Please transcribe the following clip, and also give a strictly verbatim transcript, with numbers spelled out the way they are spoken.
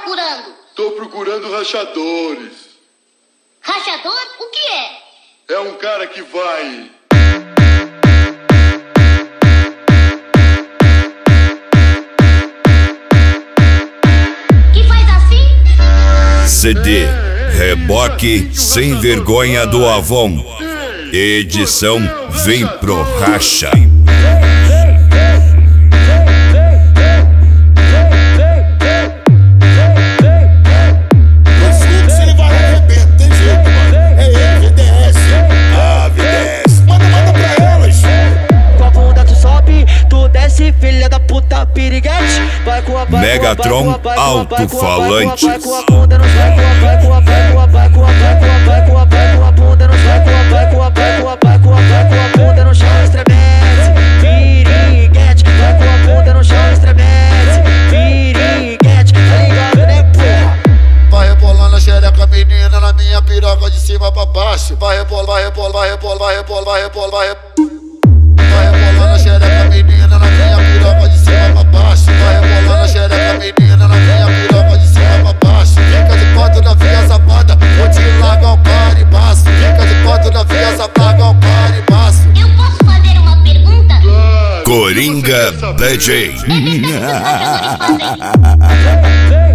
procurando? Tô procurando rachadores. Rachador? O que é? É um cara que vai... Que faz assim? C D Reboque Sem Vergonha do Avon. Edição Vem Pro Racha. Filha da puta piriguete, vai com a vai Megatron Alto-Falantes. Vai com a bunda nos vai com a vai com a vai com a vai com a vai com a vai com a vai com a bunda nos vai com a vai com a vai com a vai com a vai com a bunda no chão estremece. Piriguete, vai com a bunda no chão estremece. Piriguete, tá ligado, né, porra? Vai rebolando a xereca, menina, na minha piroca de cima pra baixo. Vai rebolar, vai rebolar, vai rebolar, vai rebolar, vai rebolar, vai rebolar. Vai rebolando a xereca, menina, na minha piroca de cima pra baixo. Vai rebolando a xereca, menina, na minha piroca de cima pra baixo. Fica de quatro na via safada, vou te largar o caribaço. Fica de quatro na via safada, o caribaço. Eu posso fazer uma pergunta? Coringa D J. É que vocês fazem?